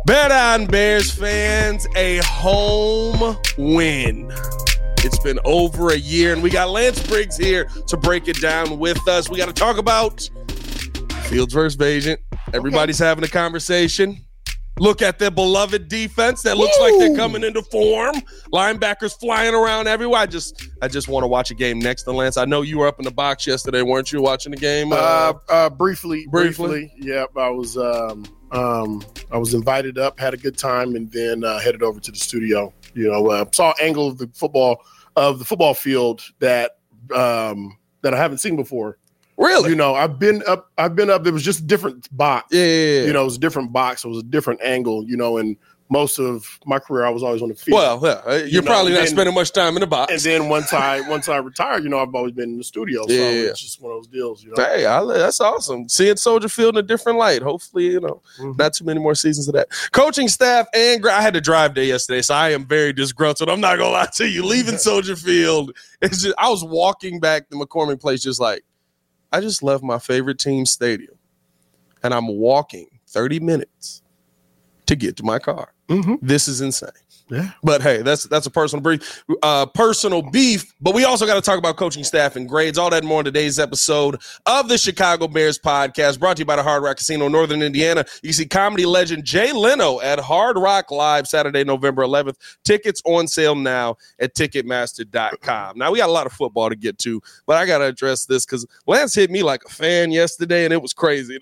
Bet on Bears fans, a home win. It's been over a year, and we got Lance Briggs here to break it down with us. We got to talk about Fields versus Bagent. Everybody's having a conversation. Look at their beloved defense that looks like they're coming into form. Linebackers flying around everywhere. I just want to watch a game next to Lance. I know you were up in the box yesterday, weren't you, watching the game? Briefly. Yep, I was invited up, had a good time, and then headed over to the studio. Saw an angle of the football field that I haven't seen before. Really? I've been up. There was just a different box. Yeah. It was a different box. It was a different angle. And most of my career, I was always on the field. Well, yeah, you're probably not spending much time in the box. And then once I retired, I've always been in the studio. So it's just one of those deals. Hey, that's awesome. Seeing Soldier Field in a different light. Hopefully, not too many more seasons of that. Coaching staff and I had to drive day yesterday, so I am very disgruntled. I'm not gonna lie to you. Leaving Soldier Field, I was walking back to McCormick Place, just like I just left my favorite team stadium, and I'm walking 30 minutes to get to my car. Mm-hmm. This is insane. Yeah. But hey, that's a personal beef. But we also got to talk about coaching staff and grades. All that and more in today's episode of the Chicago Bears podcast, brought to you by the Hard Rock Casino, Northern Indiana. You can see comedy legend Jay Leno at Hard Rock Live Saturday, November 11th. Tickets on sale now at Ticketmaster.com. Now, we got a lot of football to get to, but I got to address this because Lance hit me like a fan yesterday, and it was crazy.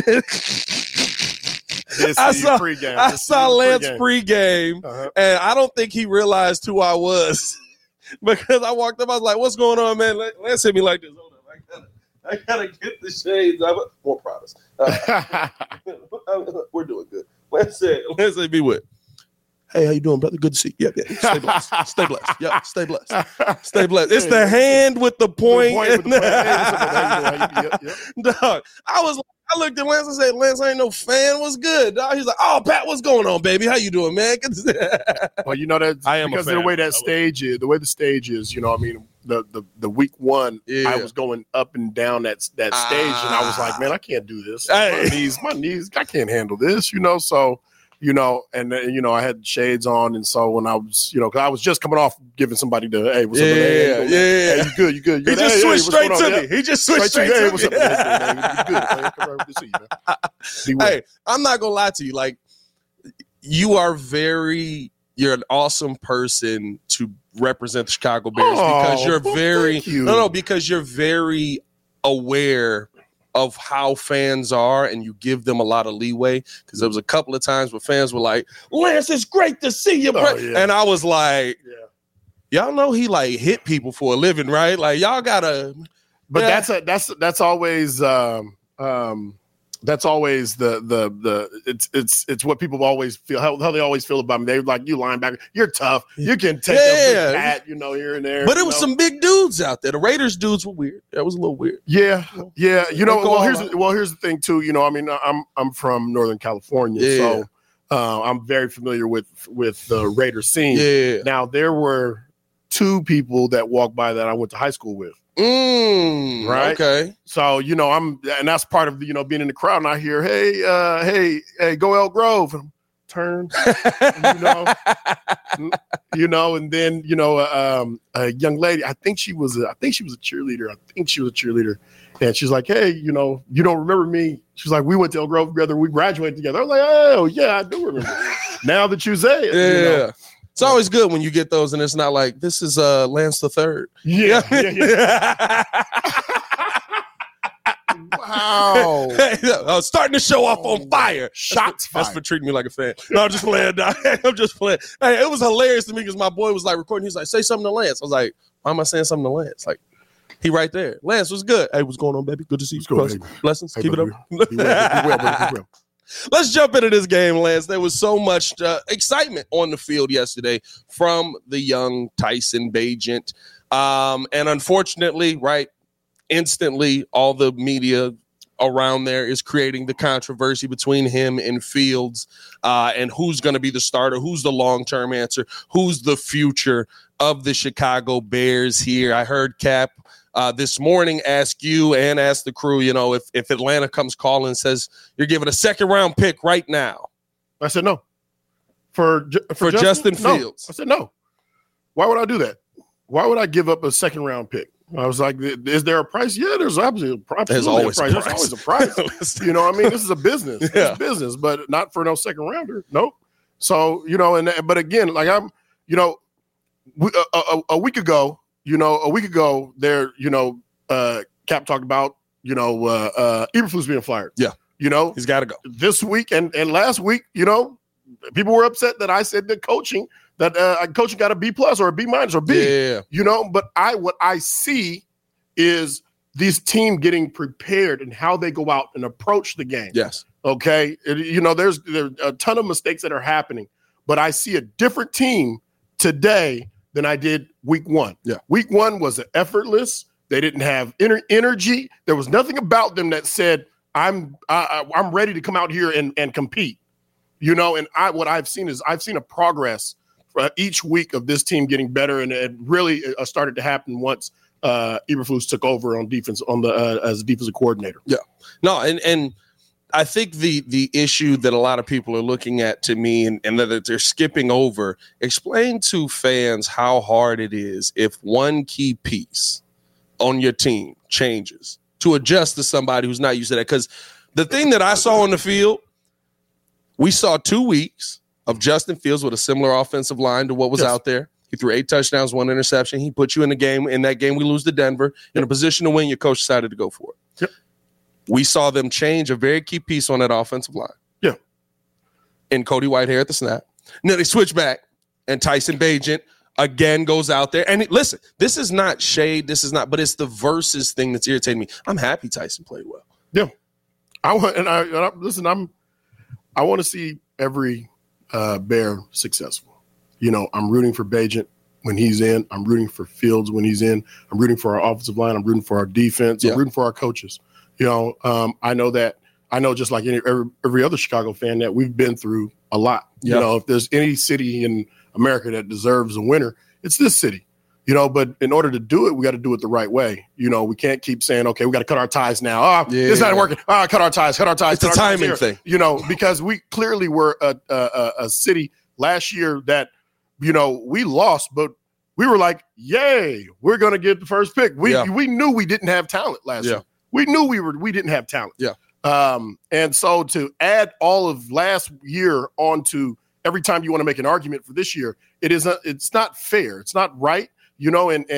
I saw Lance pregame, and I don't think he realized who I was because I walked up. I was like, "What's going on, man?" Lance hit me like this. Hold up, I gotta get the shades. More products. We're doing good. Lance said, "Be with." Hey, how you doing, brother? Good to see you. Yeah. Stay blessed. Stay blessed. Yeah, stay blessed. Stay blessed. It's the hand with the point. Dog, I looked at Lance and said, "Lance, I ain't no fan. What's good?" Dog? He's like, "Oh, Pat, what's going on, baby? How you doing, man?" Well, that I am because of the way that stage is. The way the stage is, the week one, I was going up and down that stage, and I was like, "Man, I can't do this. My knees, I can't handle this." So. And I had shades on, and so when I was, because I was just coming off giving somebody the, "Hey, what's up, man? Hey, you good? He just switched straight to me. He just switched straight to me. What's up, man? You good? Good to see you, man. Hey, I'm not gonna lie to you. Like, you're an awesome person to represent the Chicago Bears because you're very aware of how fans are, and you give them a lot of leeway, because there was a couple of times where fans were like, "Lance, it's great to see you, bro." And I was like, y'all know he like hit people for a living, right? Like, y'all gotta. But that's always it's what people always feel, how they always feel about me. They're like, "You linebacker, you're tough. You can take a hat, here and there." But it was some big dudes out there. The Raiders dudes were weird. That was a little weird. Yeah. Here's the thing too. I'm from Northern California, so I'm very familiar with the Raider scene. Yeah. Now, there were two people that walked by that I went to high school with. Right. Okay. So, and that's part of, being in the crowd, and I hear, hey, go Elk Grove. And turn, and then, a young lady, I think she was a cheerleader. And she's like, "Hey, you don't remember me?" She's like, "We went to Elk Grove together. We graduated together." I was like, "Oh, yeah, I do remember." Now that you say it. Yeah. It's always good when you get those, and it's not like, "This is Lance the Third." Yeah. Wow. Hey, I was starting to show off on fire. Shots fired. That's for treating me like a fan. No, I'm just playing. I'm just playing. Hey, it was hilarious to me because my boy was like recording. He's like, "Say something to Lance." I was like, "Why am I saying something to Lance?" Like, he right there. "Lance, was good. Hey, what's going on, baby? Good to see you. Blessings. Keep it up." Be well. Let's jump into this game, Lance. There was so much excitement on the field yesterday from the young Tyson Bagent. And unfortunately, right, instantly, all the media around there is creating the controversy between him and Fields, and who's going to be the starter, who's the long-term answer, who's the future of the Chicago Bears here. I heard Cap this morning ask you and ask the crew, if Atlanta comes calling and says, "You're giving a second-round pick right now." I said no. for Justin Fields. No. I said no. Why would I do that? Why would I give up a second-round pick? I was like, is there a price? Yeah, there's absolutely a price. There's always a price. You know what I mean? This is a business. Yeah. It's business, but not for no second-rounder. Nope. So, but again, like a week ago, there, Cap talked about, Eberflus being fired. Yeah. He's got to go. This week and last week, people were upset that I said that coaching got a B+ or a B- or B. Yeah. But what I see is this team getting prepared and how they go out and approach the game. Yes. Okay. There's a ton of mistakes that are happening, but I see a different team today than I did week 1. Yeah. Week 1 was effortless. They didn't have energy. There was nothing about them that said, I'm ready to come out here and compete, and what I've seen a progress for each week of this team getting better. And it really started to happen once Eberflus took over on defense as a defensive coordinator. Yeah, no. And I think the issue that a lot of people are looking at to me and that they're skipping over, explain to fans how hard it is if one key piece on your team changes to adjust to somebody who's not used to that. Because the thing that I saw on the field, we saw 2 weeks of Justin Fields with a similar offensive line to what was out there. He threw 8 touchdowns, 1 interception. He put you in the game. In that game, we lose to Denver. In a position to win, your coach decided to go for it. Yep. We saw them change a very key piece on that offensive line. Yeah. And Cody Whitehair at the snap. Now they switch back, and Tyson Bagent again goes out there. And listen, this is not shade. But it's the versus thing that's irritating me. I'm happy Tyson played well. Yeah. I want to see every Bear successful. I'm rooting for Bagent when he's in. I'm rooting for Fields when he's in. I'm rooting for our offensive line. I'm rooting for our defense. I'm rooting for our coaches. I know just like every other Chicago fan that we've been through a lot. If there's any city in America that deserves a winner, it's this city. But in order to do it, we got to do it the right way. We can't keep saying, okay, we got to cut our ties now. It's not working. Cut our ties. It's a timing thing. Because we clearly were a city last year that, we lost, but we were like, yay, we're going to get the first pick. We knew we didn't have talent last year. We knew we didn't have talent. Yeah. And so to add all of last year onto every time you want to make an argument for this year, it's not fair. It's not right. And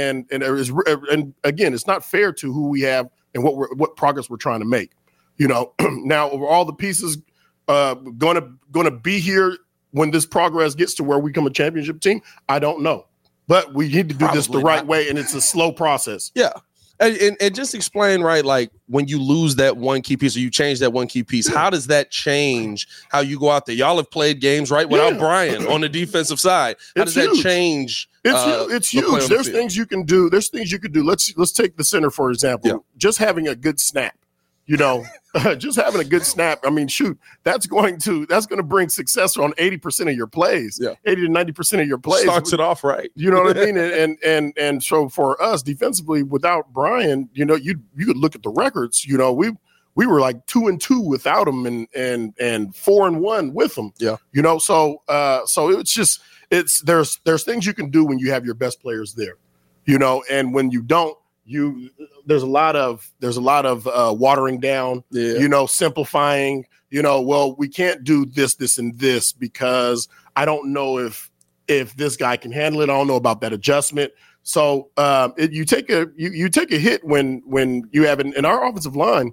again, it's not fair to who we have and what progress we're trying to make. Now are all the pieces going to be here when this progress gets to where we become a championship team? I don't know, but we need to do this the right way, and it's a slow process. Yeah. And just explain, right, like when you lose that one key piece or you change that one key piece, how does that change how you go out there? Y'all have played games, right, without Brian on the defensive side. How does that change? It's huge. There's things you can do. Let's take the center, for example. Yeah. Just having a good snap. Just having a good snap. I mean, shoot, that's going to bring success on 80% of your plays. Yeah. 80 to 90% of your plays. Starts it off right. You know what I mean? And so for us defensively, without Brian, you could look at the records. We were like 2-2 without him and 4-1 with him. Yeah. So it's just there's things you can do when you have your best players there. And when you don't, there's a lot of watering down, simplifying, well, we can't do this, and this because I don't know if this guy can handle it. I don't know about that adjustment. So you take a hit when you have in our offensive line,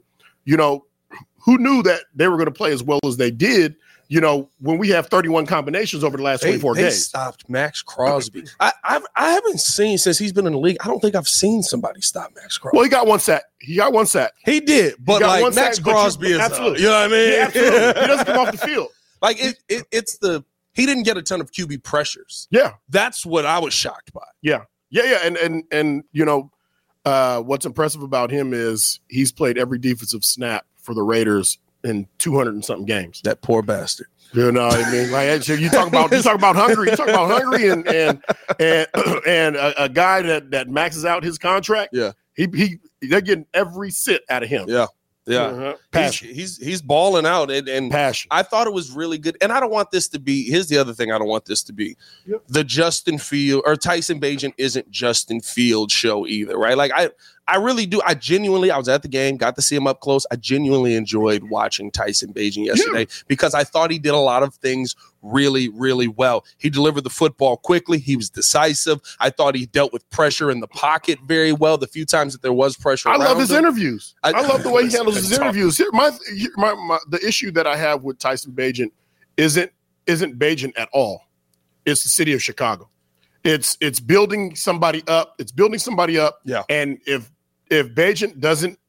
who knew that they were going to play as well as they did, when we have 31 combinations over the last 24 days. They stopped Max Crosby. I haven't seen, since he's been in the league, I don't think I've seen somebody stop Max Crosby. Well, he got one sack. He did, but like Max Crosby is, absolutely. You know what I mean? Yeah, absolutely. He doesn't come off the field. Like he didn't get a ton of QB pressures. Yeah. That's what I was shocked by. Yeah. And what's impressive about him is he's played every defensive snap for the Raiders in 200 and something games. That poor bastard. You know what I mean? Like you talk about hungry. You talk about hungry and a guy that maxes out his contract. Yeah. They're getting every cent out of him. Yeah. Yeah, passion. He's balling out, and passion. I thought it was really good. And I don't want this to be. Here's the other thing I don't want this to be. Yep. The Justin Field or Tyson Bagent isn't Justin Field show either, right? Like I really do. I was at the game, got to see him up close. I genuinely enjoyed watching Tyson Bagent yesterday because I thought he did a lot of things really, really well. He delivered the football quickly. He was decisive. I thought he dealt with pressure in the pocket very well. The few times that there was pressure, I love his interviews. I love the way he handles his interviews. Here, the issue that I have with Tyson Bagent isn't Bagent at all. It's the city of Chicago. It's building somebody up. It's building somebody up. Yeah. And if Bagent doesn't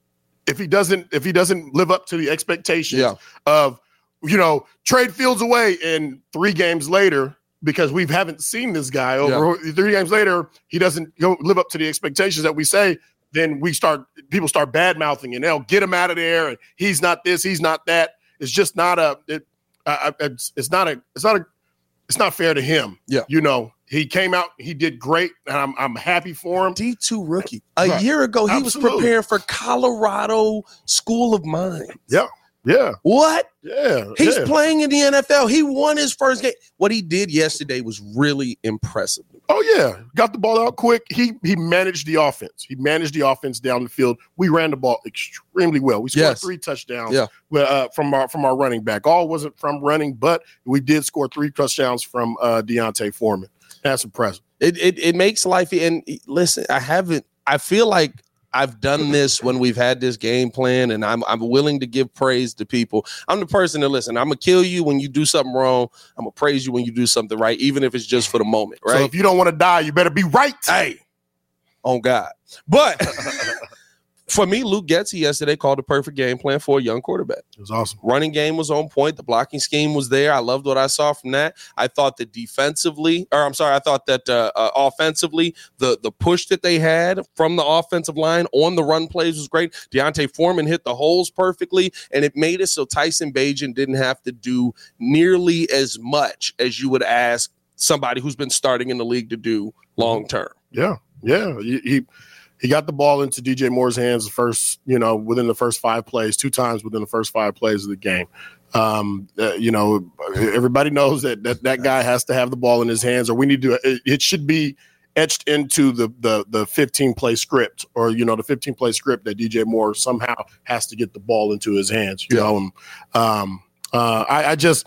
live up to the expectations of, trade Fields away, and 3 games later, because we haven't seen this guy over 3 games later, he doesn't live up to the expectations that we say, then people start bad mouthing and they'll get him out of there. And he's not this, he's not that. It's just not it's not fair to him. Yeah. He came out, he did great, and I'm happy for him. D2 rookie. A year ago, he was preparing for Colorado School of Mines. Yeah. Yeah. What? Yeah. He's playing in the NFL. He won his first game. What he did yesterday was really impressive. Oh, yeah. Got the ball out quick. He managed the offense. He managed the offense down the field. We ran the ball extremely well. We scored 3 touchdowns from our running back. All wasn't from running, but we did score 3 touchdowns from D'Onta Foreman. That's impressive. It makes life. And listen, I feel like I've done this when we've had this game plan, and I'm willing to give praise to people. I'm the person that, listen, I'm going to kill you when you do something wrong. I'm going to praise you when you do something right, even if it's just for the moment, right? So if you don't want to die, you better be right. Hey, on God. But for me, Luke Getsy yesterday called a perfect game plan for a young quarterback. It was awesome. Running game was on point. The blocking scheme was there. I loved what I saw from that. I thought that offensively, the push that they had from the offensive line on the run plays was great. D'Onta Foreman hit the holes perfectly, and it made it so Tyson Bagent didn't have to do nearly as much as you would ask somebody who's been starting in the league to do long term. Yeah. He got the ball into DJ Moore's hands within the first 5 plays, 2 times within the first 5 plays of the game. Everybody knows that guy has to have the ball in his hands, or we need to. It should be etched into the 15-play script, or the 15-play script that DJ Moore somehow has to get the ball into his hands. I just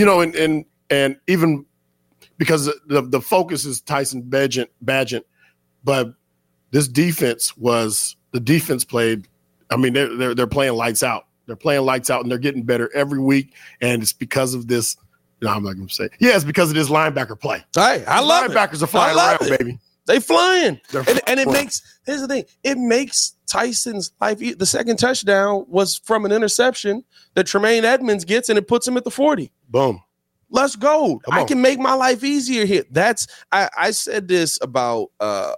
and even because the focus is Tyson Bagent, but this defense played. I mean, they're playing lights out. They're playing lights out, and they're getting better every week. And it's because of this. No, I'm not going to say. Yeah, it's because of this linebacker play. Hey, I love linebackers are flying around, baby. They flying, and it makes. Here's the thing: it makes Tyson's life. The second touchdown was from an interception that Tremaine Edmonds gets, and it puts him at the 40. Boom. Let's go. I can make my life easier here. I said this about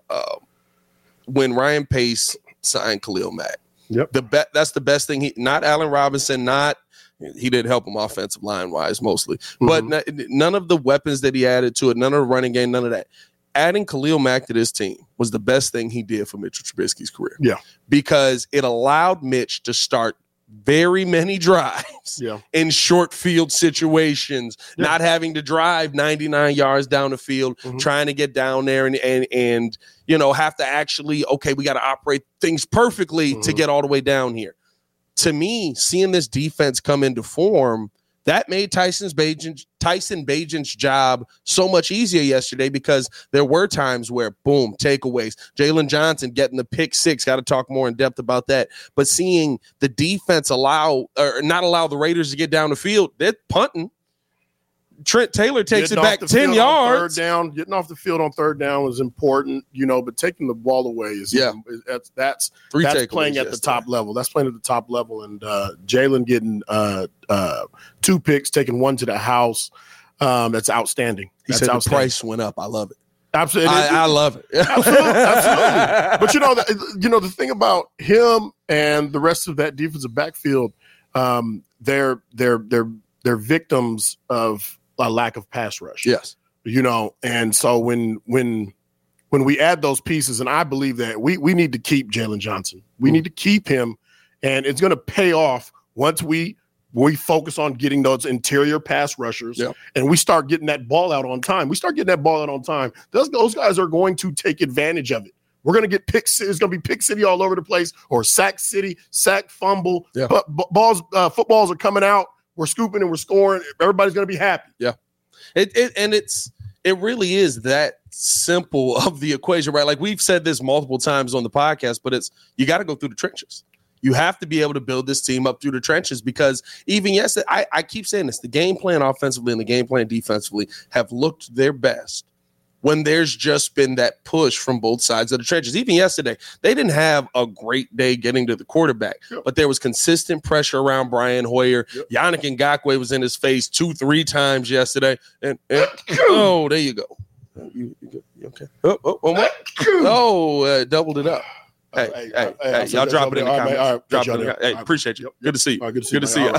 when Ryan Pace signed Khalil Mack. Yep. That's the best thing. Not Allen Robinson, he didn't help him offensive line wise mostly, but none of the weapons that he added to it, none of the running game, none of that. Adding Khalil Mack to this team was the best thing he did for Mitchell Trubisky's career. Yeah, because it allowed Mitch to start very many drives in short field situations, not having to drive 99 yards down the field, trying to get down there and have to actually, we got to operate things perfectly to get all the way down here. To me, seeing this defense come into form, that made Tyson Bagent's job so much easier yesterday, because there were times where, boom, takeaways. Jalen Johnson getting the pick 6. Got to talk more in depth about that. But seeing the defense not allow the Raiders to get down the field, they're punting. Trent Taylor takes it back 10 yards. Getting off the field on third down was important, but taking the ball away is that's playing at the top level. That's playing at the top level, and Jalen getting 2 picks, taking 1 to the house. That's outstanding. He said the price went up. I love it. Absolutely, I love it. Absolutely. But the thing about him and the rest of that defensive backfield, they're victims of a lack of pass rush. Yes. And so when we add those pieces, and I believe that we need to keep Jalen Johnson. We need to keep him And it's going to pay off once we focus on getting those interior pass rushers and we start getting that ball out on time. Those guys are going to take advantage of it. We're going to get pick city. It's going to be pick city all over the place, or sack city, sack fumble. Yeah. But footballs are coming out. We're scooping and we're scoring. Everybody's going to be happy. Yeah. It really is that simple of the equation, right? Like we've said this multiple times on the podcast, but you got to go through the trenches. You have to be able to build this team up through the trenches, because even yesterday, I keep saying this, the game plan offensively and the game plan defensively have looked their best when there's just been that push from both sides of the trenches. Even yesterday, they didn't have a great day getting to the quarterback, but there was consistent pressure around Brian Hoyer. Yannick Ngakoue was in his face 2-3 times yesterday. And oh, there you go. You okay? One more? Doubled it up. Hey, y'all drop it in the comments. Drop it in the comments. Hey, appreciate you. Good to see you. Good to see you.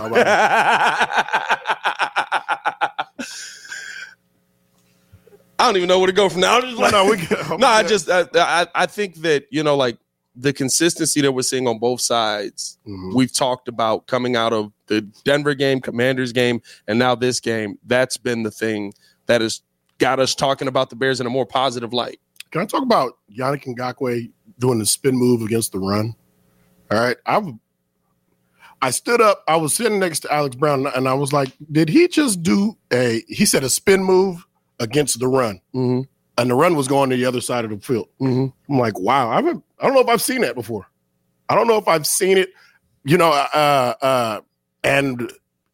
I don't even know where to go from now. I think that, like the consistency that we're seeing on both sides, we've talked about coming out of the Denver game, Commanders game, and now this game. That's been the thing that has got us talking about the Bears in a more positive light. Can I talk about Yannick Ngakoue doing the spin move against the run? All right. I stood up. I was sitting next to Alex Brown, and I was like, did he just do he said a spin move against the run? Mm-hmm. And the run was going to the other side of the field. Mm-hmm. I'm like, wow. I don't know if I've seen that before. I don't know if I've seen it, and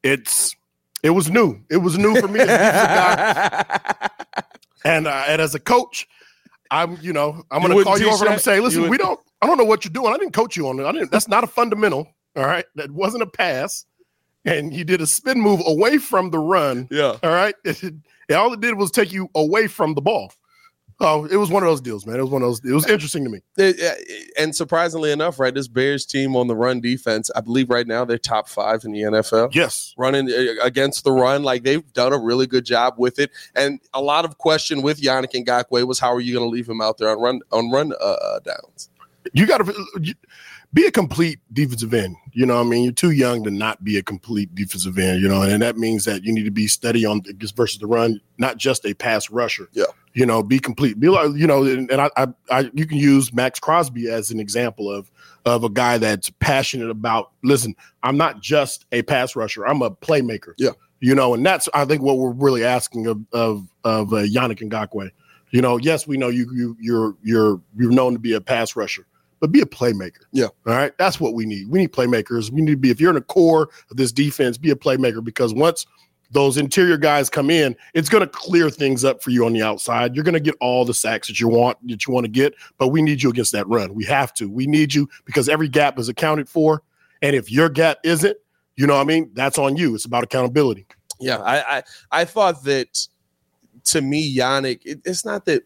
it was new. It was new for me as a guy. And as a coach, I'm going to call you over and say, listen, I don't know what you're doing. I didn't coach you on it. That's not a fundamental. All right. That wasn't a pass. And you did a spin move away from the run. Yeah. All right. All it did was take you away from the ball. Oh, it was one of those deals, man. It was interesting to me. And surprisingly enough, right, this Bears team on the run defense, I believe right now they're top 5 in the NFL. Yes. Running against the run. Like, they've done a really good job with it. And a lot of question with Yannick Ngakoue was, how are you going to leave him out there on run downs? You got to be a complete defensive end. You know what I mean? You're too young to not be a complete defensive end, and that means that you need to be steady on versus the run, not just a pass rusher. Yeah. Be complete. Be like, and I you can use Max Crosby as an example of a guy that's passionate about, listen, I'm not just a pass rusher, I'm a playmaker. Yeah. And that's, I think, what we're really asking of Yannick Ngakoue. Yes, we know you're known to be a pass rusher, but be a playmaker. Yeah. All right. That's what we need. We need playmakers. We need to be, if you're in the core of this defense, be a playmaker, because once those interior guys come in, it's going to clear things up for you on the outside. You're going to get all the sacks that you want to get, but we need you against that run. We have to. We need you, because every gap is accounted for. And if your gap isn't, that's on you. It's about accountability. Yeah. I thought that, to me, Yannick, it's not that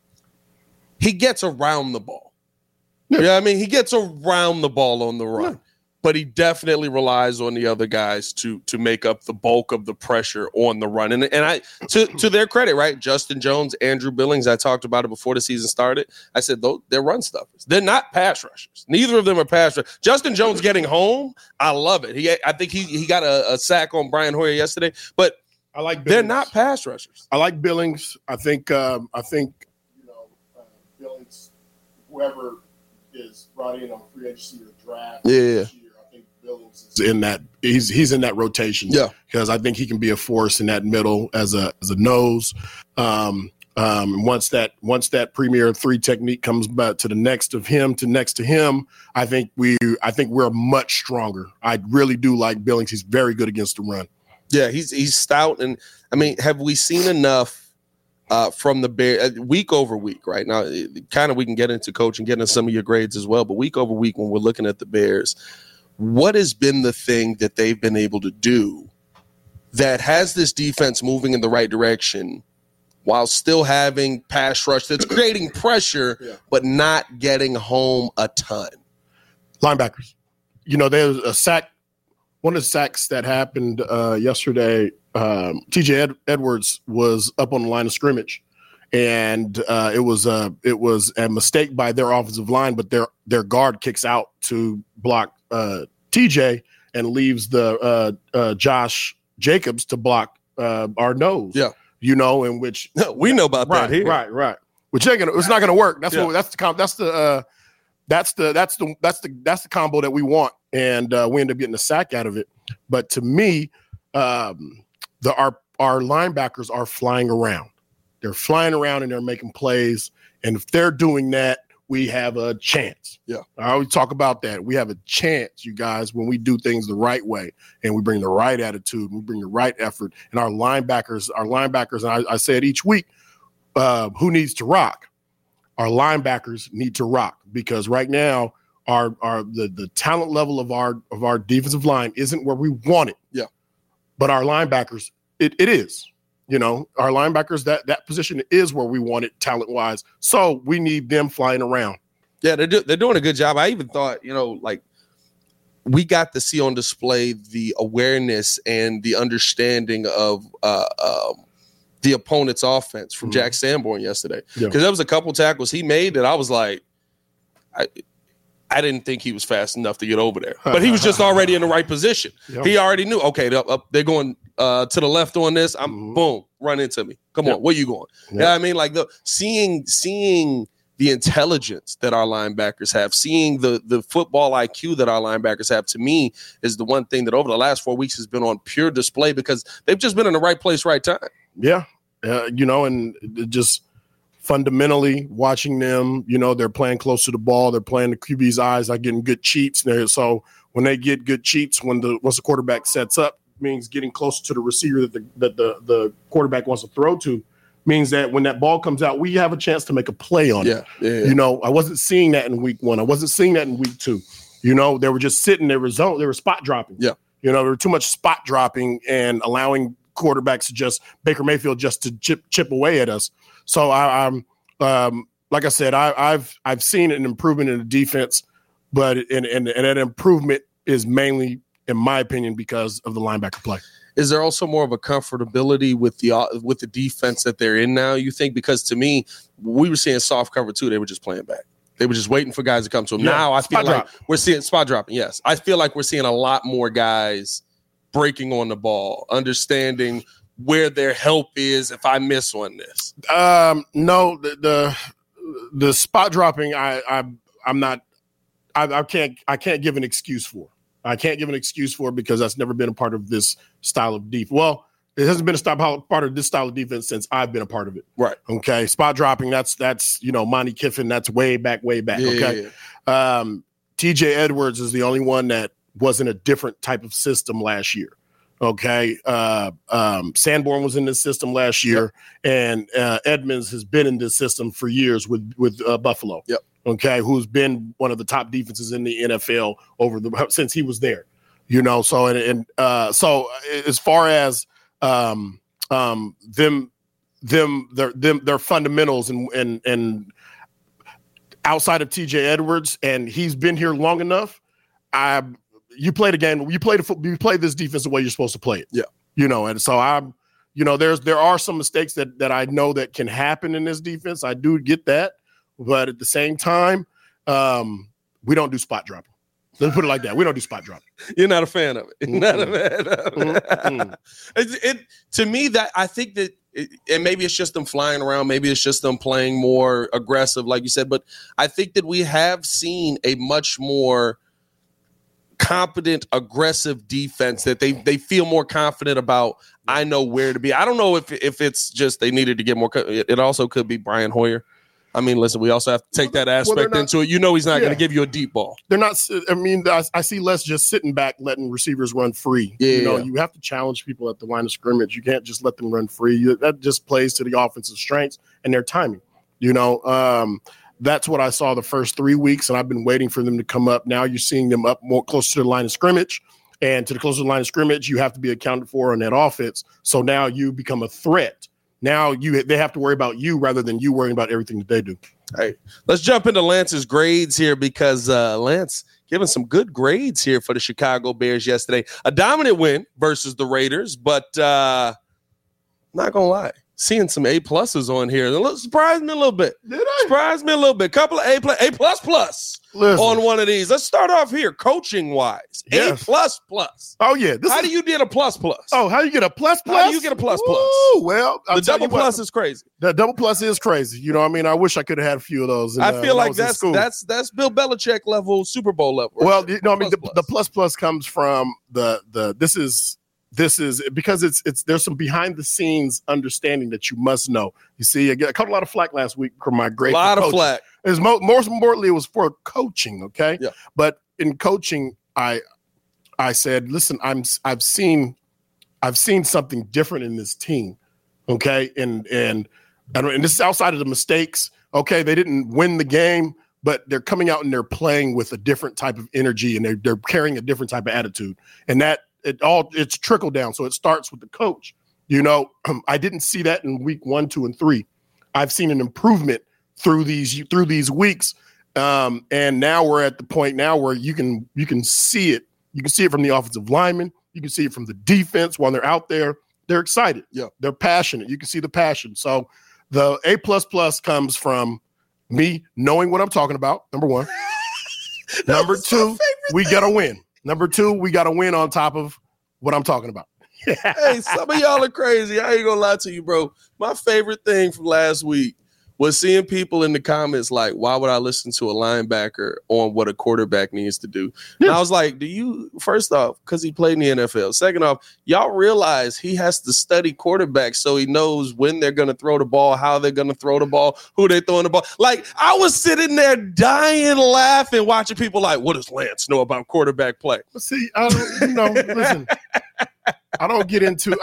he gets around the ball. Yeah. He gets around the ball on the run. Yeah. But he definitely relies on the other guys to make up the bulk of the pressure on the run. And I, to their credit, right, Justin Jones, Andrew Billings, I talked about it before the season started. I said, they're run stuffers. They're not pass rushers. Neither of them are pass rushers. Justin Jones getting home, I love it. I think he got a sack on Brian Hoyer yesterday. But I like Billings. They're not pass rushers. I like Billings. I think Billings, whoever is brought in on free agency or draft. Yeah. Billings is in that, he's in that rotation. Yeah, because I think he can be a force in that middle as a nose. Once that premier 3 technique comes back to next to him, I think we're much stronger. I really do like Billings. He's very good against the run. Yeah, he's stout, and have we seen enough from the Bears week over week? Right now, kind of, we can get into coaching, get into some of your grades as well, but week over week, when we're looking at the Bears, what has been the thing that they've been able to do that has this defense moving in the right direction while still having pass rush that's creating pressure, but not getting home a ton? Linebackers. There's a sack. One of the sacks that happened yesterday, TJ Edwards was up on the line of scrimmage, and it was a mistake by their offensive line, but their guard kicks out to block TJ and leaves the Josh Jacobs to block our nose. Yeah. You know, in which we know about that here. Right. Which it's not going to work. That's the combo that we want, and we end up getting a sack out of it. But to me, our linebackers are flying around. They're flying around and they're making plays. And if they're doing that, we have a chance. Yeah. I always talk about that. We have a chance, you guys, when we do things the right way and we bring the right attitude, we bring the right effort. And our linebackers, and I say it each week, who needs to rock? Our linebackers need to rock, because right now the talent level of our defensive line isn't where we want it. Yeah. But our linebackers, it is. You know, our linebackers, that position is where we want it talent-wise. So we need them flying around. Yeah, they're doing a good job. I even thought, like, we got to see on display the awareness and the understanding of the opponent's offense from Jack Sanborn yesterday. Because there was a couple tackles he made that I was like, I didn't think he was fast enough to get over there. But he was just already in the right position. Yep. He already knew, okay, they're going to the left on this. Boom, run into me. Come on, where you going? Yep. You know what I mean? Like seeing the intelligence that our linebackers have, seeing the football IQ that our linebackers have, to me, is the one thing that over the last 4 weeks has been on pure display, because they've just been in the right place, right time. Yeah. And just fundamentally watching them, they're playing close to the ball. They're playing the QB's eyes, like getting good cheats there. So when they get good cheats, once the quarterback sets up, means getting closer to the receiver that the quarterback wants to throw to, means that when that ball comes out, we have a chance to make a play on it. Yeah. I wasn't seeing that in week 1. I wasn't seeing that in week 2. They were just sitting there, they were spot dropping. Yeah. There were too much spot dropping and allowing quarterbacks to Baker Mayfield just to chip away at us. So I'm like I said, I've seen an improvement in the defense, but and that improvement is mainly, in my opinion, because of the linebacker play. Is there also more of a comfortability with the defense that they're in now, you think? Because to me, we were seeing soft cover too. They were just playing back. They were just waiting for guys to come to them. Yeah, now I feel like we're seeing spot dropping. Yes. I feel like we're seeing a lot more guys breaking on the ball, understanding where their help is if I miss on this. No, the spot dropping, I can't give an excuse for. I can't give an excuse for it, because that's never been a part of this style of defense. Well, it hasn't been a part of this style of defense since I've been a part of it. Right. Okay. Spot dropping, that's Monty Kiffin. That's way back. Okay. Yeah. TJ Edwards is the only one that was in a different type of system last year. Okay. Sanborn was in this system last year, and Edmonds has been in this system for years with Buffalo. Yep. Okay, who's been one of the top defenses in the NFL since he was there, So so as far as their fundamentals and outside of TJ Edwards, and he's been here long enough. You play the game. You play this defense the way you're supposed to play it. Yeah, and so there are some mistakes that I know that can happen in this defense. I do get that. But at the same time, we don't do spot dropping. Let's put it like that. We don't do spot dropping. You're not a fan of it. Not a fan of it. It to me, that I think that, and maybe it's just them flying around. Maybe it's just them playing more aggressive, like you said. But I think that we have seen a much more competent, aggressive defense that they feel more confident about. I know where to be. I don't know if it's just they needed to get more. It also could be Brian Hoyer. I mean, listen, we also have to take that aspect into it. He's not going to give you a deep ball. They're not. I mean, I see less just sitting back, letting receivers run free. Yeah. You have to challenge people at the line of scrimmage. You can't just let them run free. That just plays to the offensive strengths and their timing. That's what I saw the first 3 weeks, and I've been waiting for them to come up. Now you're seeing them up more close to the line of scrimmage. And to the closer line of scrimmage, you have to be accounted for on that offense. So now you become a threat. Now they have to worry about you rather than you worrying about everything that they do. All right, let's jump into Lance's grades here, because Lance giving some good grades here for the Chicago Bears yesterday. A dominant win versus the Raiders, but not going to lie. seeing some A pluses on here. It surprised me a little bit. Did I? Surprised me a little bit. Couple of A plus on one of these. Let's start off here, coaching wise. Yes. A plus. Oh yeah. How do you get a plus? Oh, how you get a plus? How do you get a plus? Ooh, well, the double plus is crazy. The double plus is crazy. You know, I mean, I wish I could have had a few of those. I feel like that's Bill Belichick level, Super Bowl level. Right? Well, you know, I mean, the plus comes from this is because it's there's some behind the scenes understanding that you must know. You see, I caught a lot of flack last week from my grade. A lot of flack. It's more importantly, it was for coaching. Okay. Yeah. But in coaching, I said, listen, I've seen something different in this team. Okay. And this is outside of the mistakes. Okay. They didn't win the game, but they're coming out and they're playing with a different type of energy and they're carrying a different type of attitude. And that it's trickled down. So it starts with the coach. You know, I didn't see that in week 1, 2, and 3. I've seen an improvement through these weeks. And now we're at the point now where you can see it. You can see it from the offensive linemen. You can see it from the defense while they're out there. They're excited. Yeah. They're passionate. You can see the passion. So the A++ comes from me knowing what I'm talking about, number one. Number two, we got to win. Number two, we got to win on top of what I'm talking about. Hey, some of y'all are crazy. I ain't gonna lie to you, bro. My favorite thing from last week was seeing people in the comments like, why would I listen to a linebacker on what a quarterback needs to do? And I was like, first off, because he played in the NFL. Second off, y'all realize he has to study quarterbacks so he knows when they're going to throw the ball, how they're going to throw the ball, who they're throwing the ball. Like, I was sitting there dying laughing, watching people like, what does Lance know about quarterback play? See, I don't, listen. I don't get into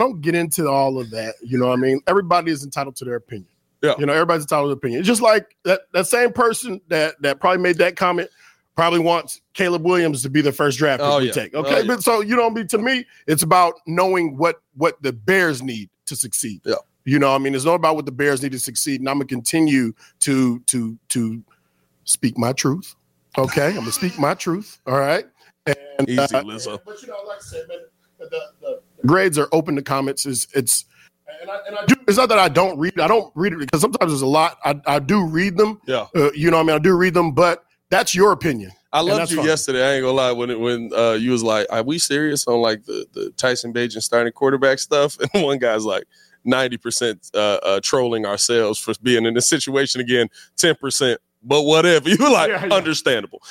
all of that. You know what I mean? Everybody is entitled to their opinion. Yeah. You know, everybody's entitled to their opinion. It's just like that same person that probably made that comment probably wants Caleb Williams to be the first draft pick we take. Okay. But so, you know, to me, it's about knowing what the Bears need to succeed. Yeah. You know, I mean, it's not about what the Bears need to succeed. And I'm gonna continue to speak my truth. Okay. I'm gonna speak my truth. All right. And easy, Lizzo. But you know, like I said, man, the grades are open to comments. And I do. It's not that I don't read. I don't read it because sometimes there's a lot. I do read them. Yeah. You know what I mean? I do read them, but that's your opinion. I loved you yesterday. I ain't gonna lie. When you was like, "Are we serious on like the Tyson Bagent starting quarterback stuff?" And one guy's like, 90% trolling ourselves for being in this situation again. 10%. But whatever. You're like, understandable.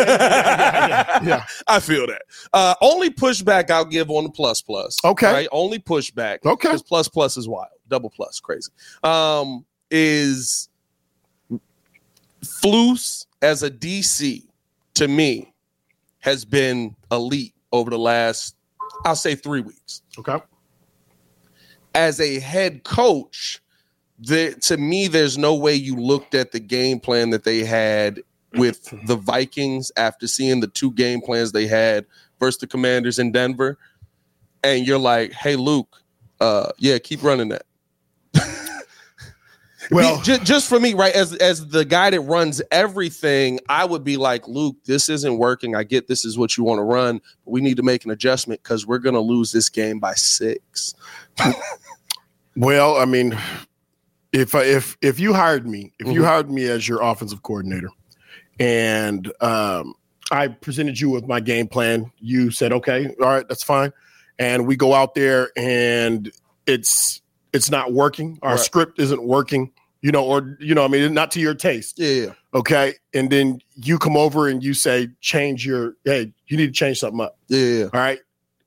Yeah. I feel that. Only pushback I'll give on the plus. Okay. Right? Only pushback. Okay. Because plus is wild. Double plus, crazy. Is Flus as a DC, to me, has been elite over the last, I'll say 3 weeks. Okay. As a head coach, to me, there's no way you looked at the game plan that they had with the Vikings after seeing the 2 game plans they had versus the Commanders in Denver. And you're like, hey, Luke, keep running that. Well, just for me, right, as the guy that runs everything, I would be like, Luke, this isn't working. I get this is what you want to run, but we need to make an adjustment because we're going to lose this game by 6. Well, I mean, if you hired me, you hired me as your offensive coordinator, and I presented you with my game plan, you said, okay, all right, that's fine, and we go out there and it's not working. Our script isn't working, you know, or you know, I mean, not to your taste. Yeah. Okay, and then you come over and you say, you need to change something up. Yeah. All right.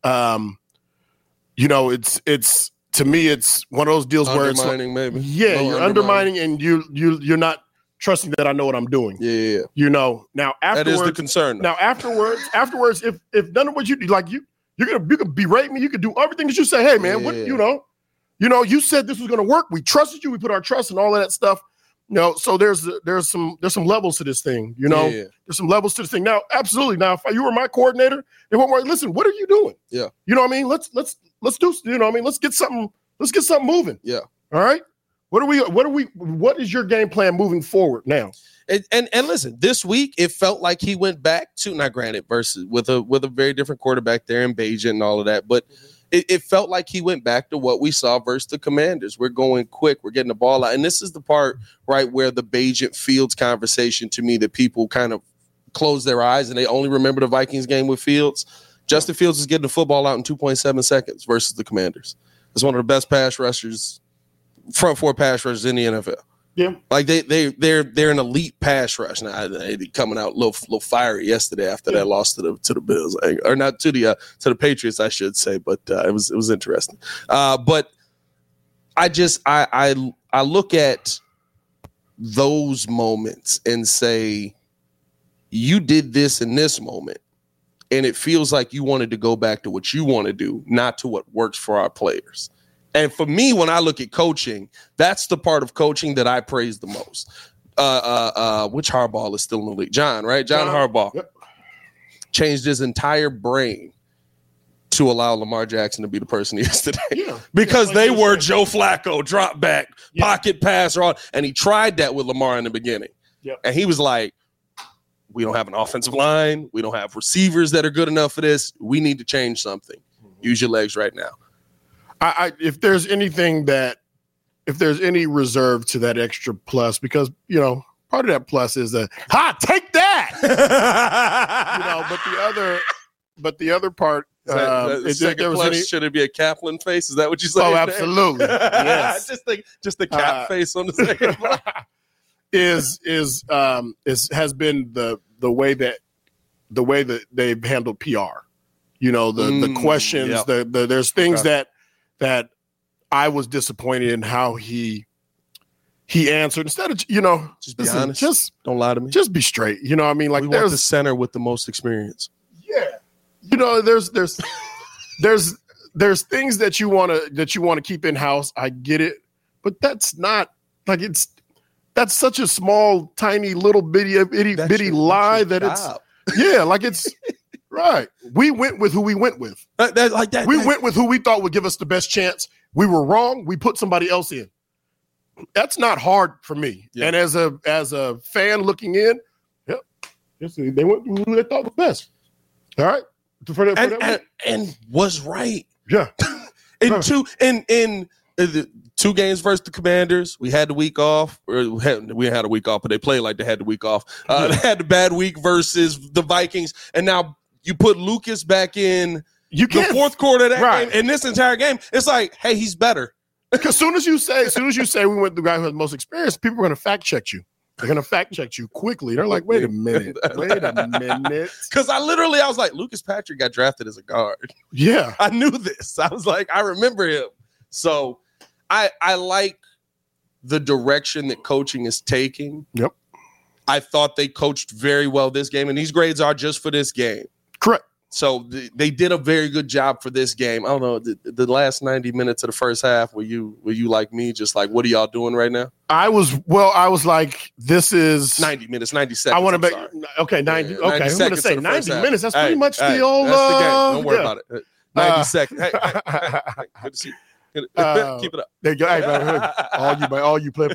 You know, it's. To me, it's one of those deals where it's undermining, maybe. Yeah, you're undermining, and you're not trusting that I know what I'm doing. Yeah. You know, now afterwards, that is the concern. Now afterwards, if none of what you do, like you can berate me, you can do everything that you say. Hey, man, what you know, you said this was going to work. We trusted you. We put our trust in all of that stuff. You know, so there's some levels to this thing. You know, there's some levels to this thing. Now, absolutely. Now, if you were my coordinator, listen, what are you doing? Yeah. You know what I mean? Let's do. You know what I mean? Let's get something moving. Yeah. All right. What is your game plan moving forward now? And listen, this week it felt like he went back to, not granted, versus with a very different quarterback there in Bagent and all of that, but it felt like he went back to what we saw versus the Commanders. We're going quick. We're getting the ball out. And this is the part, right, where the Bagent Fields conversation to me that people kind of close their eyes and they only remember the Vikings game with Fields. Justin Fields is getting the football out in 2.7 seconds versus the Commanders. It's one of the best pass rushers, front four pass rushers in the NFL. Yeah, like they're an elite pass rush. Now they coming out a little fiery yesterday after that loss to the Bills, or not to the Patriots, I should say. But it was interesting. But I look at those moments and say, you did this in this moment, and it feels like you wanted to go back to what you want to do, not to what works for our players. And for me, when I look at coaching, that's the part of coaching that I praise the most. Which Harbaugh is still in the league? John, right? John Harbaugh changed his entire brain to allow Lamar Jackson to be the person he is today. Yeah. Because like they were Joe Flacco, drop back, pocket pass, and he tried that with Lamar in the beginning. Yep. And he was like, we don't have an offensive line. We don't have receivers that are good enough for this. We need to change something. Use your legs right now. If there's any reserve to that extra plus, because, part of that plus is take that, but the other part, should it be a Kaplan face? Is that what you say? Oh, absolutely. Yes. just the cap face on the second plus. Has been the way that they've handled PR. The questions, there's things that I was disappointed in how he answered. Instead of, just be honest. Just don't lie to me. Just be straight. You know what I mean? Like, we want the center with the most experience. Yeah. There's things that you want to keep in house. I get it, but that's not like that's such a small, tiny, little bitty lie that it's like it's. Right. We went with who we went with. We went with who we thought would give us the best chance. We were wrong. We put somebody else in. That's not hard for me. Yeah. And as a fan looking in, they went with who they thought was best. All right. And was right. Yeah. in the 2 games versus the Commanders, we had the week off. We had a week off, but they played like they had the week off. They had the bad week versus the Vikings, and now you put Lucas back in the fourth quarter of that game, in this entire game. It's like, hey, he's better. Because as soon as you say we went the guy who has the most experience, people are going to fact check you. They're going to fact check you quickly. They're like, wait a minute. Because I was like, Lucas Patrick got drafted as a guard. Yeah. I knew this. I was like, I remember him. So I like the direction that coaching is taking. Yep. I thought they coached very well this game, and these grades are just for this game. Correct. So they did a very good job for this game. I don't know, the last 90 minutes of the first half, were you like me, just like, what are y'all doing right now? I was like, this is 90 minutes, 90 seconds. I want to make 90. Okay, 90 I'm going to say 90 minutes. That's pretty much the old. That's the game. Don't worry about it. 90 seconds. Hey, good to see you. Keep it up. There you go. Hey, all you play.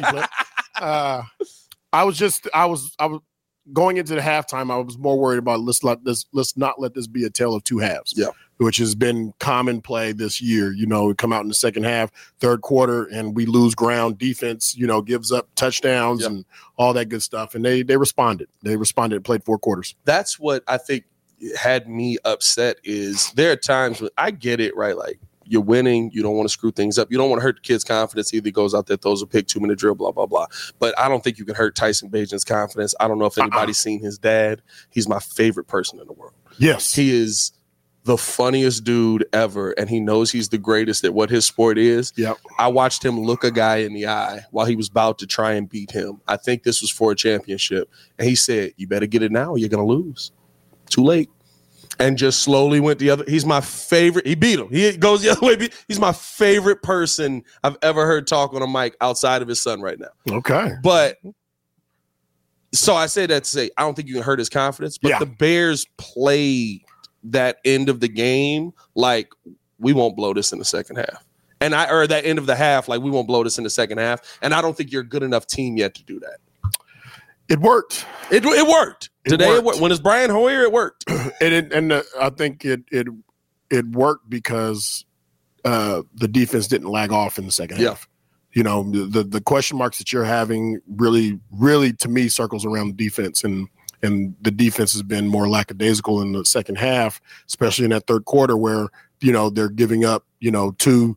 I was going into the halftime. I was more worried about let's not let this be a tale of two halves. Yeah, which has been common play this year. We come out in the second half, third quarter, and we lose ground. Defense, gives up touchdowns and all that good stuff. And they responded. They responded and played 4 quarters. That's what I think had me upset. Is there are times when I get it, right? Like, you're winning. You don't want to screw things up. You don't want to hurt the kid's confidence. Either goes out there, throws a pick, 2-minute drill, blah, blah, blah. But I don't think you can hurt Tyson Bagent's confidence. I don't know if anybody's seen his dad. He's my favorite person in the world. Yes. He is the funniest dude ever, and he knows he's the greatest at what his sport is. Yep. I watched him look a guy in the eye while he was about to try and beat him. I think this was for a championship. And he said, you better get it now or you're going to lose. Too late. And just slowly went the other. He's my favorite. He beat him. He goes the other way. He's my favorite person I've ever heard talk on a mic outside of his son right now. Okay. But so I say that to say, I don't think you can hurt his confidence, but the Bears played that end of the game like, we won't blow this in the second half. Or that end of the half, like, we won't blow this in the second half. And I don't think you're a good enough team yet to do that. It worked. It worked. Today, it worked. When it's Brian Hoyer, it worked. And I think it it worked because the defense didn't lag off in the second half. You know, the question marks that you're having really, to me, circles around the defense, and the defense has been more lackadaisical in the second half, especially in that third quarter where, you know, they're giving up, you know, 2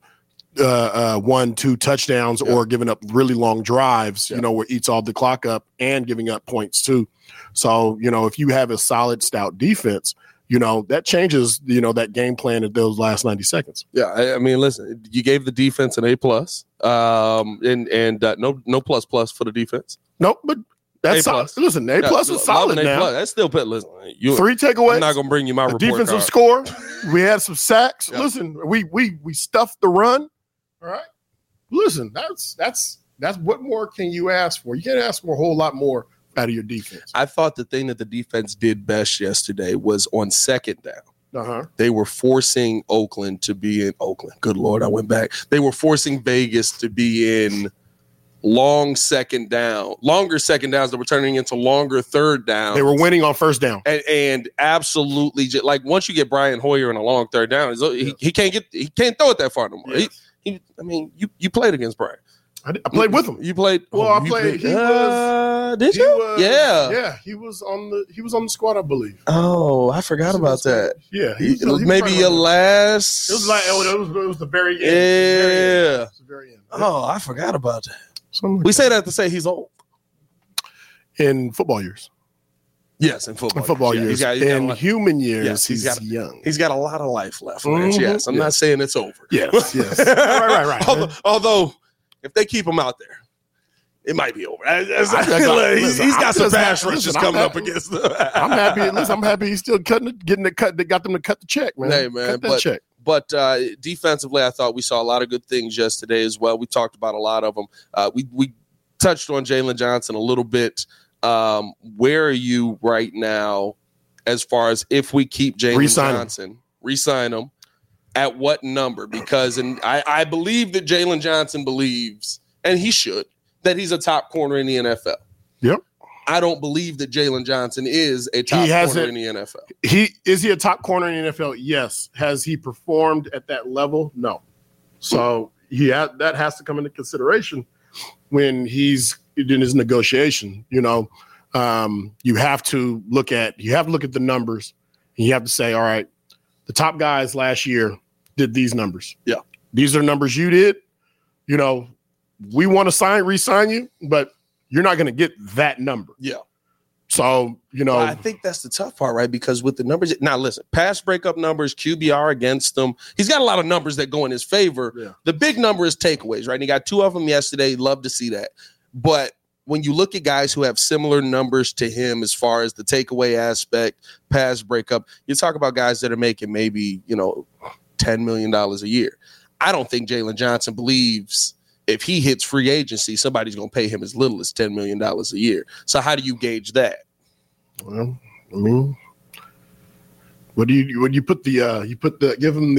touchdowns or giving up really long drives, you know, where it eats all the clock up and giving up points too. So, you know, if you have a solid, stout defense, you know, that changes, you know, that game plan at those last 90 seconds. Yeah, I mean, listen, you gave the defense an A+, and no plus for the defense. Nope, but that's solid. Listen, A+ is solid now. That's still listen. 3 takeaways. I'm not gonna bring you my report defensive card. score. We had some sacks. Yeah. Listen, we stuffed the run. All right. Listen, that's what more can you ask for? You can't ask for a whole lot more out of your defense. I thought the thing that the defense did best yesterday was on second down. They were forcing Oakland to be in Oakland. Good Lord, I went back. They were forcing Vegas to be in longer second downs that were turning into longer third downs. They were winning on first down. And absolutely, like once you get Brian Hoyer in a long third down, he can't throw it that far no more. Yes. I mean, you played against Brian. I played with him. You played. Well, I played. Did you? Yeah. He was on the squad, I believe. Oh, I forgot about that. Yeah, it was maybe your last. It was like it was the very end. Yeah. It was the very end. Oh, I forgot about that. We say that to say he's old. In football years. Yes, in football. In football years. In human years, he's young. He's got a lot of life left. Yes, I'm not saying it's over. Yes. right. Although, if they keep him out there, it might be over. He's got some pass rushes coming up against them. I'm happy. Listen, I'm happy he's still getting the cut. They got them to cut the check, man. Hey, man, check. But defensively, I thought we saw a lot of good things yesterday as well. We talked about a lot of them. We touched on Jaylon Johnson a little bit. Where are you right now as far as if we keep Jaylon Johnson, re-sign him, at what number? Because I believe that Jaylon Johnson believes, and he should, that he's a top corner in the NFL. Yep. I don't believe that Jaylon Johnson is a top corner in the NFL. Is he a top corner in the NFL? Yes. Has he performed at that level? No. So that has to come into consideration when he's in his negotiation. You know, you have to look at the numbers, and you have to say, all right, the top guys last year did these numbers. Yeah. These are numbers you did. You know, we want to re-sign you, but you're not going to get that number. Yeah. So, you know. Well, I think that's the tough part, right? Because with the numbers, now listen, pass breakup numbers, QBR against them. He's got a lot of numbers that go in his favor. Yeah. The big number is takeaways, right? And he got 2 of them yesterday. Love to see that. But when you look at guys who have similar numbers to him as far as the takeaway aspect, pass breakup, you talk about guys that are making maybe, you know, $10 million a year. I don't think Jaylon Johnson believes if he hits free agency, somebody's going to pay him as little as $10 million a year. So how do you gauge that? Well, I mean, when you give him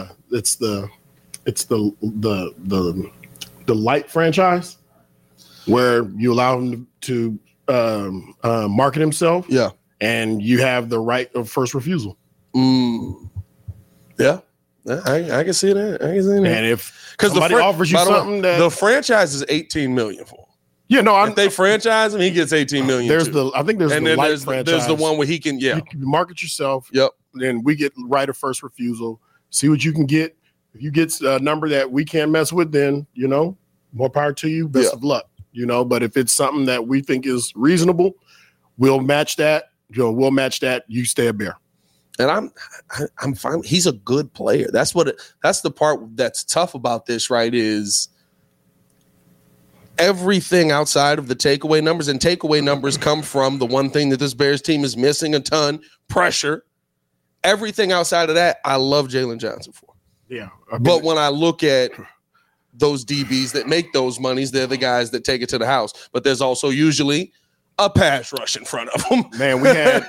the light franchise where you allow him to market himself. Yeah. And you have the right of first refusal. Yeah. I can see that. And if somebody offers you something that the franchise is $18 million for. Yeah, no. If they franchise him, he gets $18 million. There's the light franchise. There's the one where he can. Yeah, you can market yourself. Yep. Then we get right of first refusal. See what you can get. If you get a number that we can't mess with, then you know, more power to you. Best of luck. You know, but if it's something that we think is reasonable, we'll match that. We'll match that. You stay a Bear. And I'm fine. He's a good player. That's the part that's tough about this, right? Is everything outside of the takeaway numbers, and takeaway numbers come from the one thing that this Bears team is missing a ton: pressure. Everything outside of that, I love Jaylon Johnson for. Yeah. But when I look at those DBs that make those monies, they're the guys that take it to the house. But there's also usually a pass rush in front of them. Man,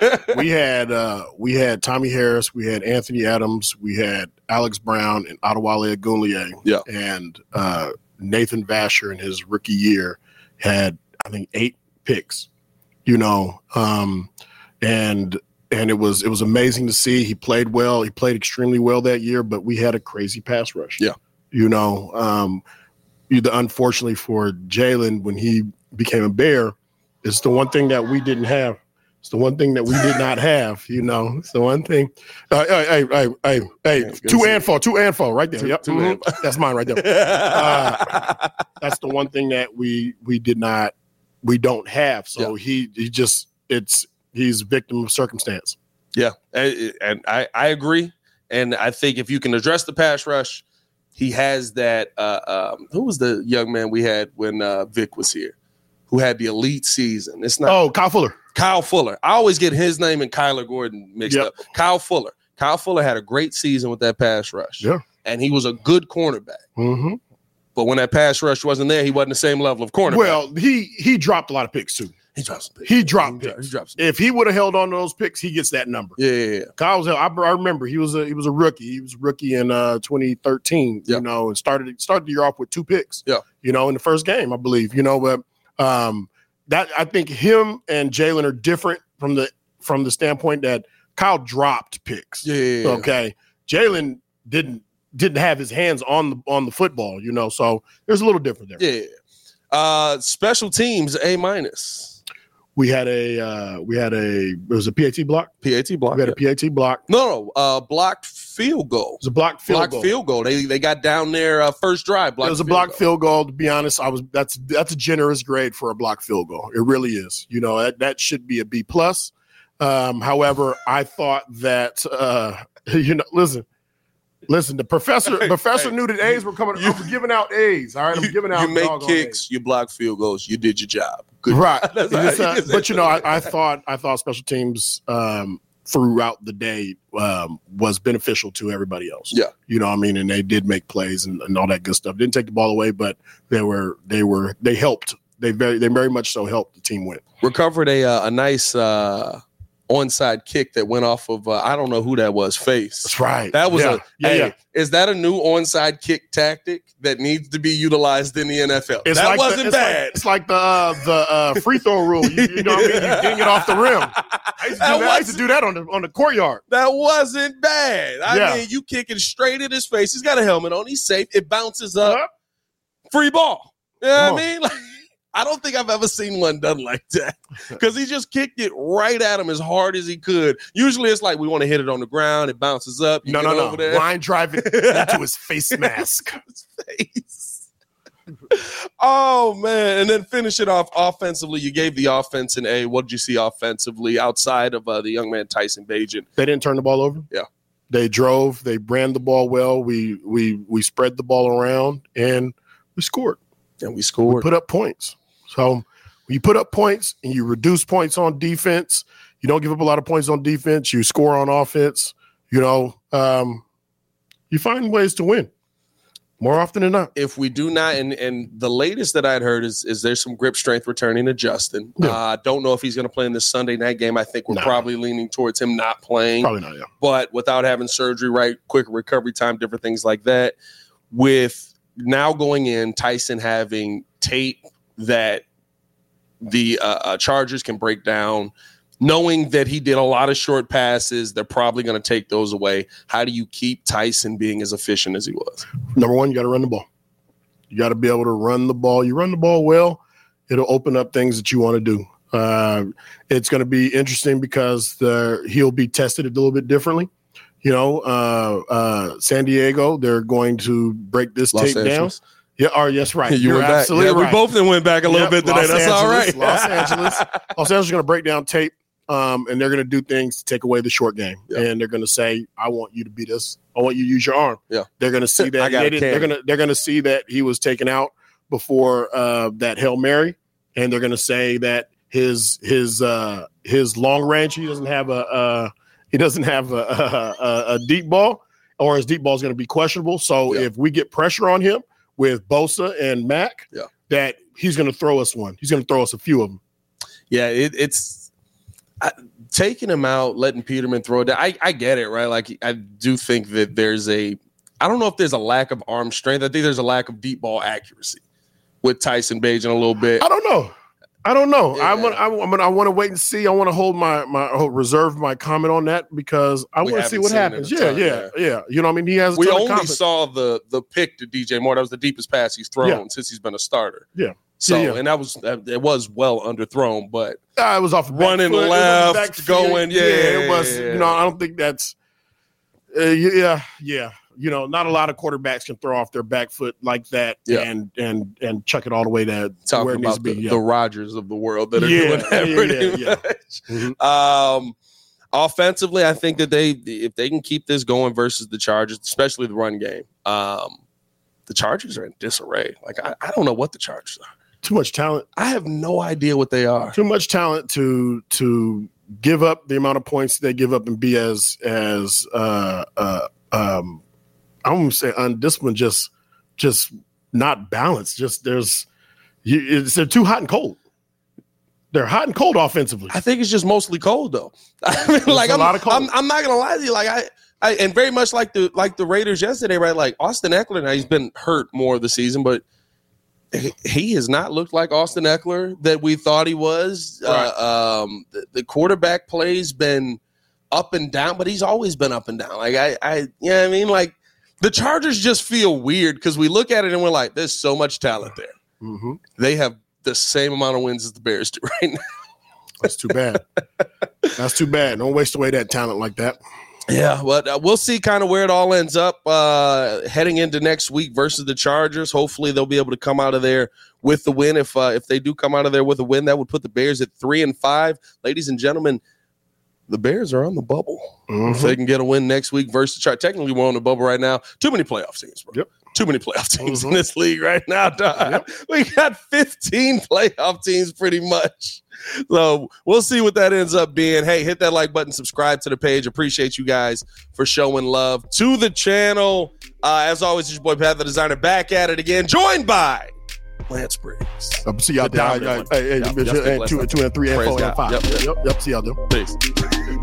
we had Tommy Harris, we had Anthony Adams, we had Alex Brown and Adewale Agunleye. Yeah. And Nathan Vasher in his rookie year had, I think, 8 picks. You know, and And it was amazing to see. He played well. He played extremely well that year, but we had a crazy pass rush. Yeah. Unfortunately for Jalen, when he became a Bear, it's the one thing that we didn't have. It's the one thing that we did not have. It's the one thing. Hey, two and four right there. Yep. That's mine right there. That's the one thing that we don't have. So he's a victim of circumstance. Yeah, and I agree. And I think if you can address the pass rush, he has that. Who was the young man we had when Vic was here, who had the elite season? It's not. Kyle Fuller. Kyle Fuller. I always get his name and Kyler Gordon mixed up. Kyle Fuller. Kyle Fuller had a great season with that pass rush. Yeah, and he was a good cornerback. Mm-hmm. But when that pass rush wasn't there, he wasn't the same level of cornerback. Well, he dropped a lot of picks too. He dropped some picks. He dropped picks. If he would have held on to those picks, he gets that number. Yeah. Kyle, I remember he was a rookie. He was a rookie in 2013. Yeah. And started the year off with 2 picks. Yeah. In the first game, I believe. But that I think him and Jalen are different from the standpoint that Kyle dropped picks. Yeah. Okay. Jalen didn't have his hands on the football. So there's a little different there. Yeah. Special teams A-. We had it was a PAT block. PAT block. We had a PAT block. No, blocked field goal. It was a blocked field goal. They got down there first drive. It was a blocked field goal. To be honest, that's a generous grade for a blocked field goal. It really is. That should be a B+. However, I thought that Listen, the professor knew that A's were coming. I'm giving out A's. All right, I'm giving out. You make kicks, you block field goals. You did your job. Good. Right. But I thought special teams throughout the day was beneficial to everybody else. Yeah. And they did make plays and all that good stuff. Didn't take the ball away, but they helped. They very much so helped the team win. Recovered a nice onside kick that went off of I don't know who that was. Face. That's right. That was Is that a new onside kick tactic that needs to be utilized in the NFL? That wasn't bad. It's like the free throw rule. You ding it off the rim. I used to do that on the courtyard. That wasn't bad. I mean, you kicking straight in his face. He's got a helmet on. He's safe. It bounces up. Free ball. You know what I mean? I don't think I've ever seen one done like that because he just kicked it right at him as hard as he could. Usually it's like we want to hit it on the ground. It bounces up. No. Line drive it into his face mask. His face. Oh, man. And then finish it off offensively. You gave the offense an A. What did you see offensively outside of the young man Tyson Bagent? They didn't turn the ball over. Yeah. They drove. They ran the ball well. We spread the ball around, and we scored. And we scored. We put up points. So when you put up points and you reduce points on defense, you don't give up a lot of points on defense, you score on offense, you find ways to win more often than not. If we do not, and the latest that I'd heard is there's some grip strength returning to Justin. I don't know if he's going to play in this Sunday night game. I think we're probably leaning towards him not playing. Probably not, yeah. But without having surgery, right, quicker recovery time, different things like that. With now going in, Tyson having tape that the Chargers can break down, knowing that he did a lot of short passes, they're probably going to take those away. How do you keep Tyson being as efficient as he was? Number one, you got to run the ball. You got to be able to run the ball. You run the ball well, it'll open up things that you want to do. It's going to be interesting because he'll be tested a little bit differently. San Diego, they're going to break this tape down. Yeah, yes, right. You're absolutely right. We both went back a little bit today. That's all right. Los Angeles is going to break down tape, and they're going to do things to take away the short game. Yeah. And they're going to say, "I want you to beat us. I want you to use your arm." Yeah. They're going to see that. They're going to see that he was taken out before that Hail Mary, and they're going to say that his long range. He doesn't have a deep ball, or his deep ball is going to be questionable. So if we get pressure on him with Bosa and Mac, that he's going to throw us one. He's going to throw us a few of them. Yeah, it's taking him out, letting Peterman throw it down. I get it, right? Like, I do think that I don't know if there's a lack of arm strength. I think there's a lack of deep ball accuracy with Tyson Bagent a little bit. I don't know. I don't know. Yeah. I want to wait and see. I want to hold reserve my comment on that because I want to see what happens. Yeah. You know what I mean? He has. We only saw the pick to DJ Moore. That was the deepest pass he's thrown since he's been a starter. Yeah. So and it was well underthrown, but it was off running left, going. Yeah, it was. You know, I don't think that's. Yeah. You know, not a lot of quarterbacks can throw off their back foot like that and chuck it all the way to where it needs to be. The Rodgers of the world that are doing that pretty much. Offensively, I think that if they can keep this going versus the Chargers, especially the run game, the Chargers are in disarray. Like I don't know what the Chargers are. Too much talent. I have no idea what they are. Too much talent to give up the amount of points they give up and be as I won't say undisciplined, just not balanced. Just they're too hot and cold. They're hot and cold offensively. I think it's just mostly cold though. I mean, like a lot of cold. I'm not gonna lie to you. Like I and very much like the Raiders yesterday, right? Like Austin Eckler, now he's been hurt more of the season, but he has not looked like Austin Eckler that we thought he was. Right. The quarterback play's been up and down, but he's always been up and down. Like I you know what I mean? Like the Chargers just feel weird because we look at it and we're like, there's so much talent there. Mm-hmm. They have the same amount of wins as the Bears do right now. That's too bad. That's too bad. Don't waste away that talent like that. Yeah, but we'll see kind of where it all ends up heading into next week versus the Chargers. Hopefully they'll be able to come out of there with the win. If they do come out of there with a win, that would put the Bears at 3-5. Ladies and gentlemen, the Bears are on the bubble. Mm-hmm. If they can get a win next week versus the Chargers. Technically, we're on the bubble right now. Too many playoff teams, bro. Yep. Too many playoff teams in this league right now, dog. Yep. We got 15 playoff teams pretty much. So we'll see what that ends up being. Hey, hit that like button, subscribe to the page. Appreciate you guys for showing love to the channel. As always, it's your boy Pat the Designer back at it again, joined by Lance Briggs. See y'all down. Hey, 2 and 3 and 4 and 5. Yep. See y'all doing. Peace.